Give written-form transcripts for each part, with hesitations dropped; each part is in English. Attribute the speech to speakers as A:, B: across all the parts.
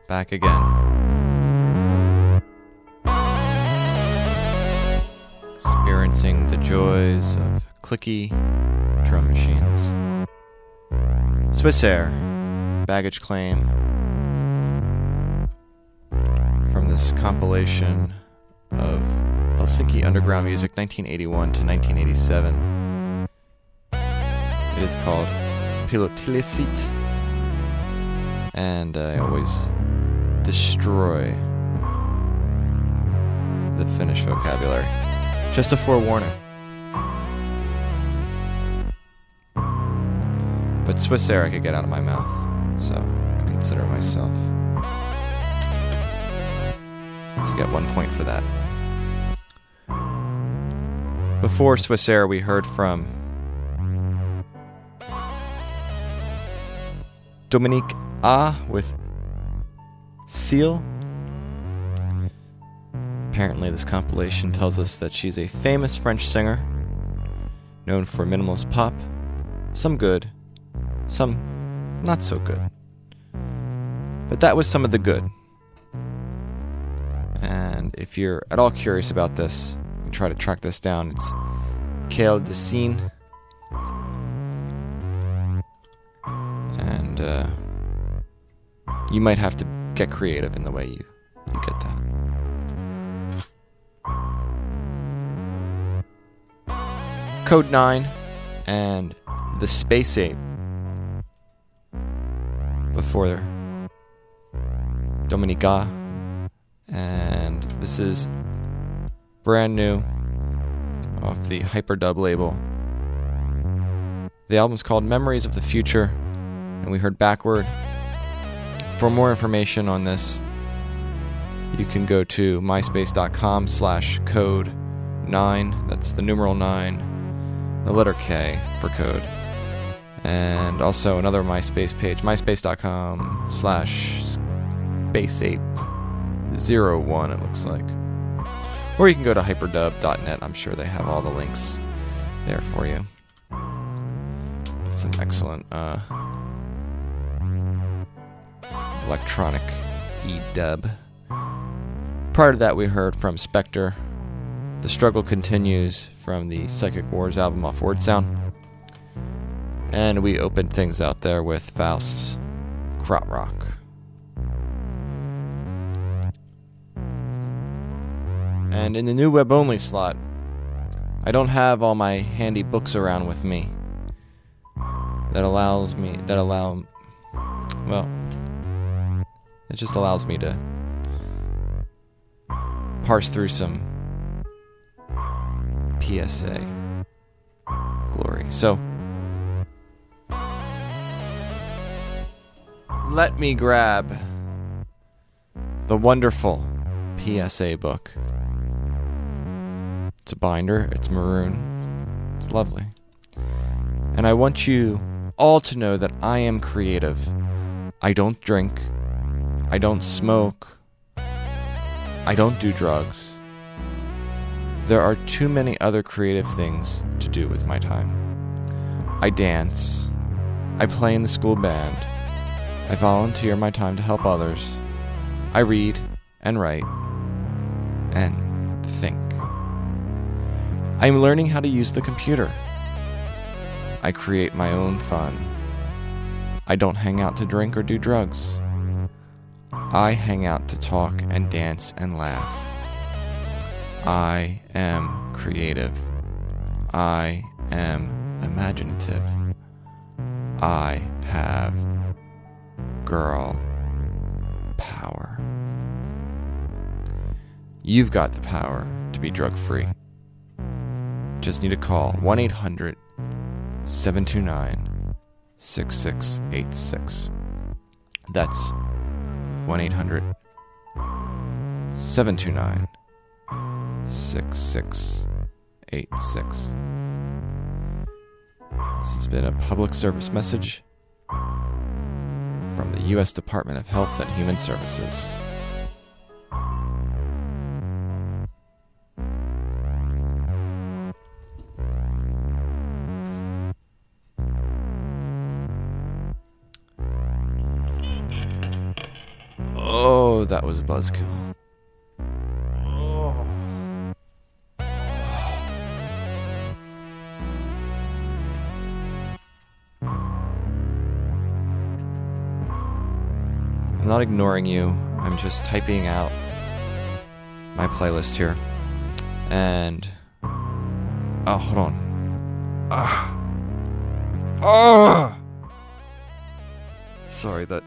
A: back again. Experiencing the joys of clicky drum machines. Swissair, Baggage Claim, from this compilation of Helsinki underground music 1981 to 1987. It is called Pilotilisit, and I always destroy the Finnish vocabulary. Just a forewarning. But Swissair I could get out of my mouth, so I consider myself to get 1 point for that. Before Swissair, we heard from Dominique A with Seal. Apparently this compilation tells us that she's a famous French singer, known for minimalist pop, some good, some not so good. But that was some of the good. And if you're at all curious about this, you can try to track this down. It's Kale Decine. And you might have to get creative in the way you get that. Code 9 and the Space Ape before Dominica, and this is brand new off the Hyperdub label. The album's called Memories of the Future, and we heard Backward. For more information on this, you can go to myspace.com/code9, that's the numeral 9, the letter K for code. And also another MySpace page, myspace.com/spaceape01, it looks like. Or you can go to hyperdub.net. I'm sure they have all the links there for you. Some excellent electronic E-dub. Prior to that, we heard from Spectre, The Struggle Continues, from the Psychic Wars album off Word Sound. And we opened things out there with Faust's Krautrock. And in the new web-only slot, I don't have all my handy books around with me. It just allows me to parse through some PSA glory. So, let me grab the wonderful PSA book. It's a binder, it's maroon, it's lovely. And I want you all to know that I am creative. I don't drink, I don't smoke, I don't do drugs. There are too many other creative things to do with my time. I dance, I play in the school band, I volunteer my time to help others. I read and write and think. I'm learning how to use the computer. I create my own fun. I don't hang out to drink or do drugs. I hang out to talk and dance and laugh. I am creative. I am imaginative. I have girl power. You've got the power to be drug-free. Just need to call 1-800-729-6686. That's 1-800-729-6686. This has been a public service message from the U.S. Department of Health and Human Services. Oh, that was a buzzkill. Oh. I'm not ignoring you. I'm just typing out my playlist here. And oh, hold on. Sorry, that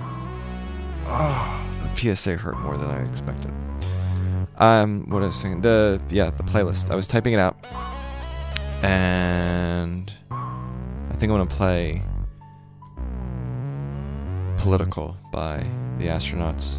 A: the PSA hurt more than I expected. What I was saying, the playlist. I was typing it out, and I think I'm gonna play "Political" by the Astronauts,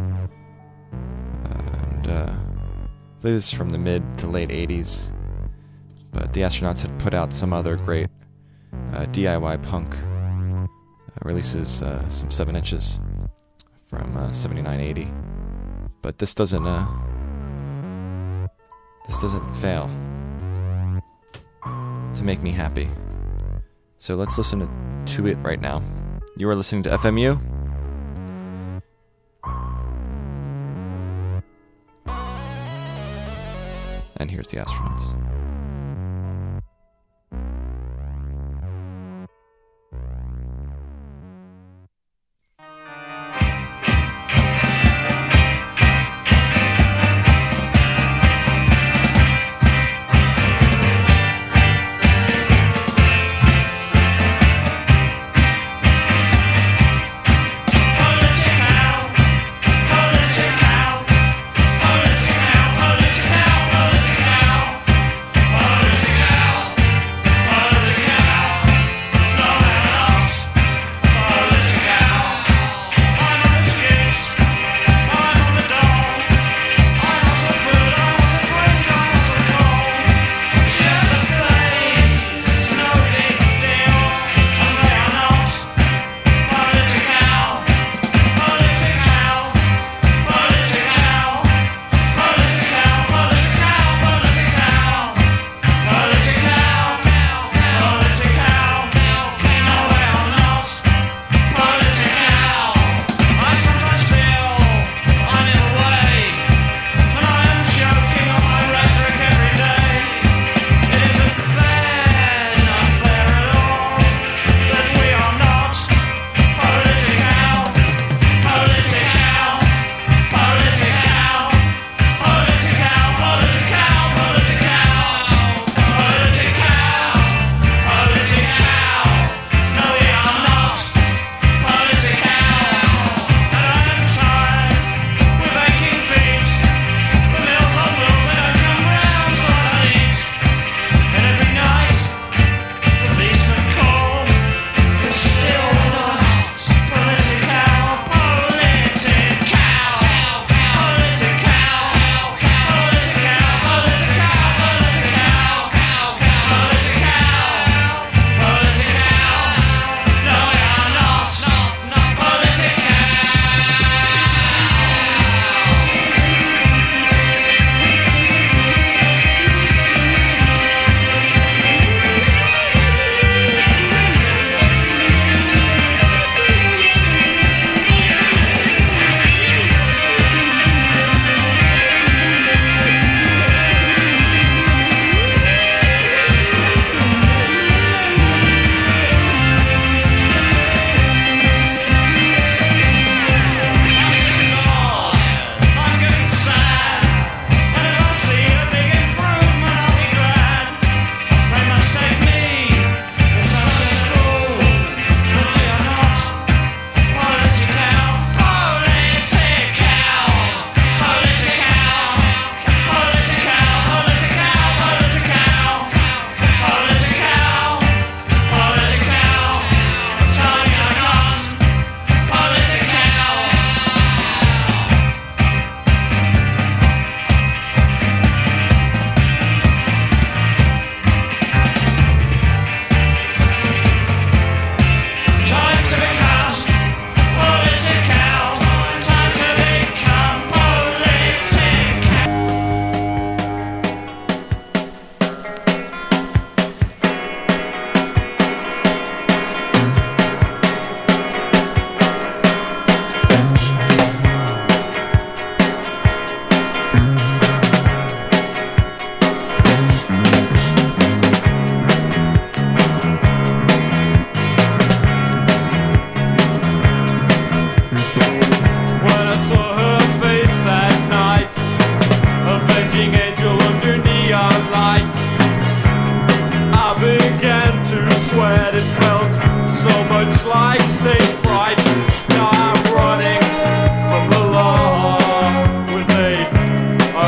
A: and I believe this is from the mid to late '80s. But the Astronauts had put out some other great DIY punk releases, some 7 inches from 79-80. But this doesn't fail to make me happy. So let's listen to it right now. You are listening to FMU. And here's the Astronauts.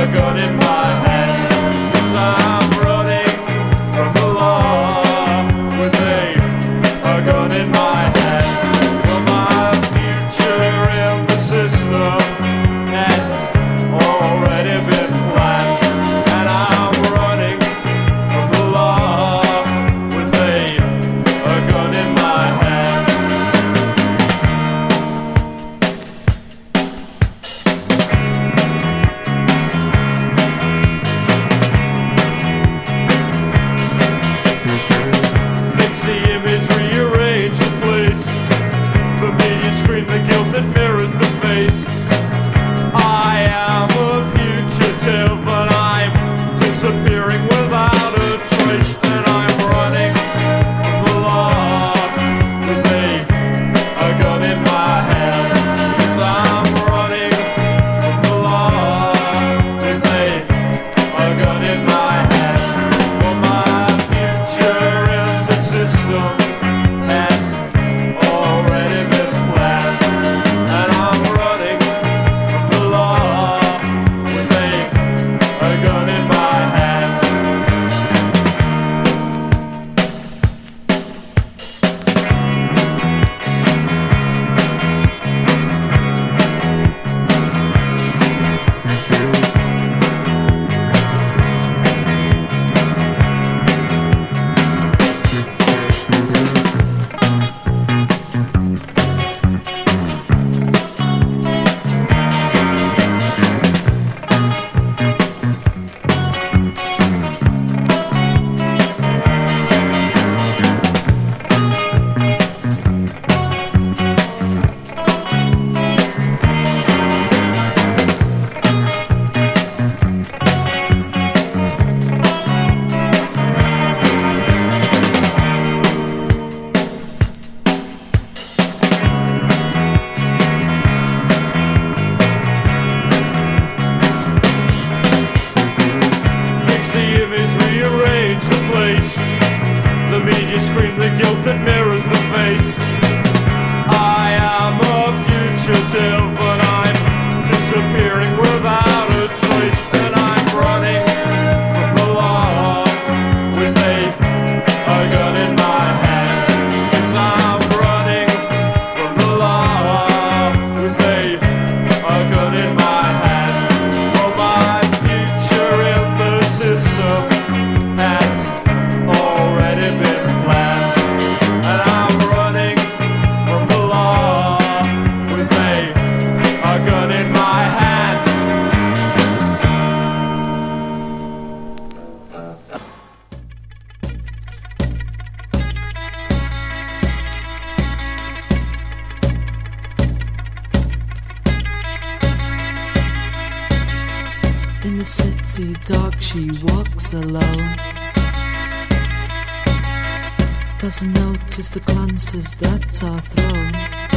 B: Doesn't notice the glances that are thrown.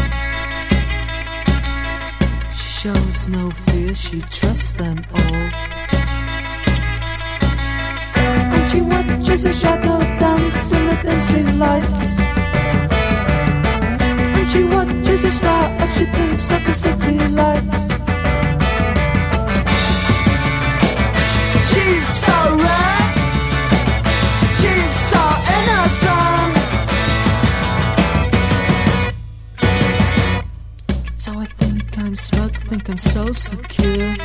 B: She shows no fear, she trusts them all. And she watches a shadow dance in the dim street lights. And she watches a star as she thinks of the city lights. She's so rare, she's so innocent. So I think I'm smug, think I'm so secure,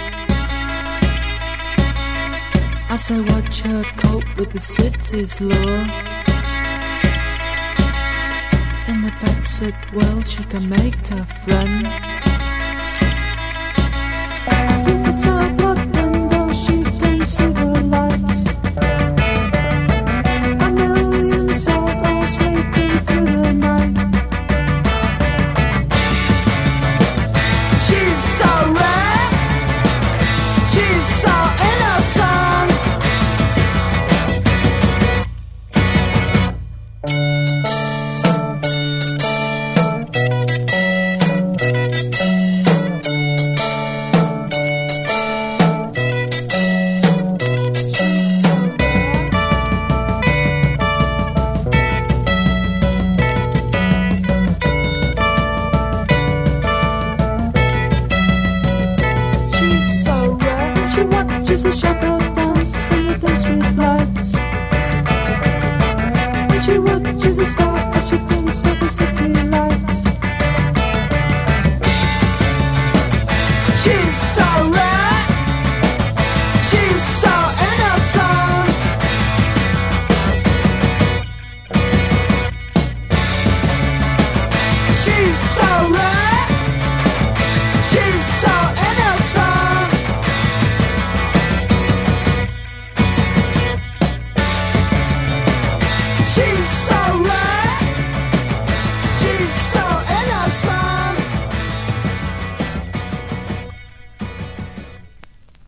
B: as I watch her cope with the city's lure. In the bedsit world she can make a friend. Through the tile-block window she can see the lights. A million souls all sleeping through the night. She's so rare, she's so innocent. she watches a shadow dance in the dim street lights. And she watches a star as she thinks of the city lights. She's so